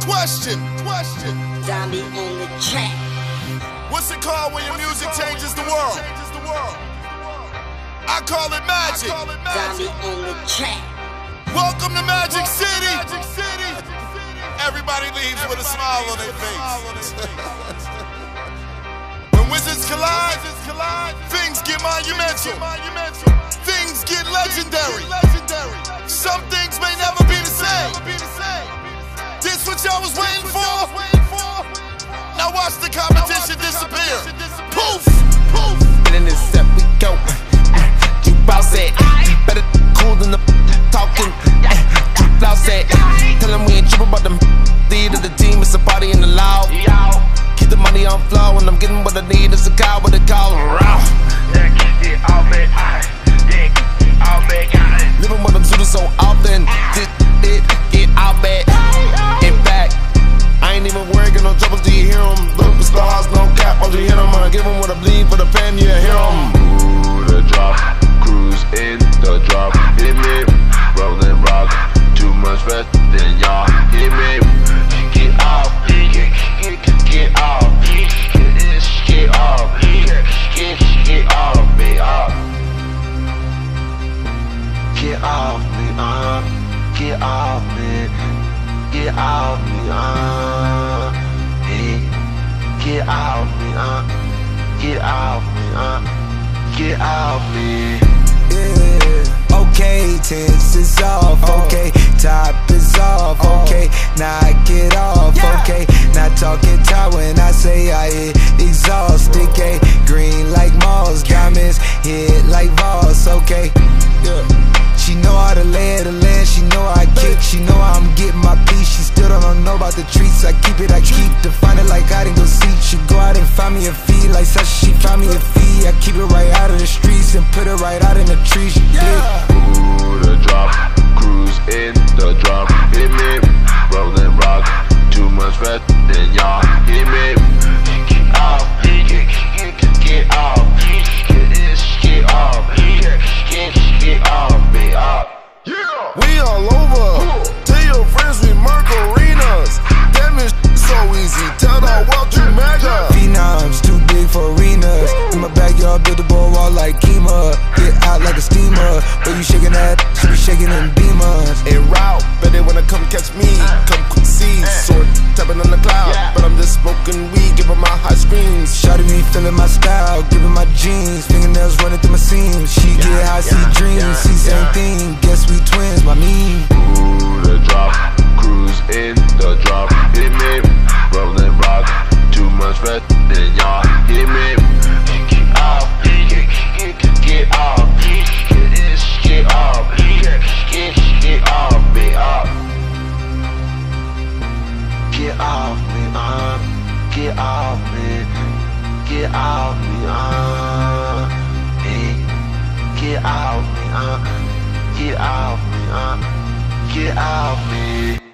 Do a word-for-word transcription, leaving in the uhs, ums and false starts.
Question, question. Zombie on the track. What's it called when your music changes the world? I call it magic. Zombie on the track. Welcome to Magic City. Everybody leaves with a smile on their face. When wizards collide, things get monumental. Things get legendary. Some things may never be the same. This what y'all was waiting for? Now watch the competition disappear. Poof! Poof! And in this step we go. You bounce it. Better cool than the talking. You blouse it. Tell them we ain't tripping about them. Lead of the team, it's a party in the loud. Keep the money on flow, and I'm getting what I need. It's a guy with a call around. Yeah, keep it all back. Yeah, all back. Living with them shooters so often. This it, get out back. In back. I ain't even worried, get no trouble till you hear them. Look for stars, no cap, once you hit them. I give them what I bleed for the pen, yeah, hear them. Ooh, the drop, cruise in the drop. Hit me, rolling rock. Too much rest, then y'all hit me. Get off, get, get, get off, get, get off, get, get off me up. Get off me, uh, get off me, get off me, uh, hey, get off me, uh, get off me, uh, get off me. Yeah, okay, tense is off, okay, top is off, okay, now I get off, okay, not talking top when I say I hit exhaust, okay, green like moss, diamonds hit like Voss, okay, yeah. She know how to lay it, the land, she know how I kick, she know how I'm getting my piece, she still don't know about the treats, I keep it, I keep to find it like I didn't go seek, she go out and find me a fee, like Sasha, she found me a fee, I keep it right out of the streets and put it right out in the trees, she yeah. Ooh, the drop, cruise in the drop, hit me, rolling rock, too much rest, then y'all hit me, get off, get, get, get off, get, get off, get, get, get off me up. Yeah. We all over. Tell your friends we murk arenas. Damn it, so easy. Tell the world you mega. Phenoms too big for arenas. In my backyard, build a board wall like Kima. Get out like a steamer. But you shaking that, she be shaking them demons. En route, better when I come catch me. Come quick see, sword tapping on the cloud. But I'm just smoking weed, giving my high screams. Shawty me feeling my style, giving my jeans, fingernails running through my seams. She get high, see dreams, see same thing. Guess we twins, my mean. Ooh, the drop, cruise in the drop, hit me, rolling rock, too much rest, then y'all hit me. Get off, get, get, get off, get, get off, get, get, get off me up. Get off me, uh, get off me, get off me, uh, hey, get off me, uh, get off me, uh, get off me.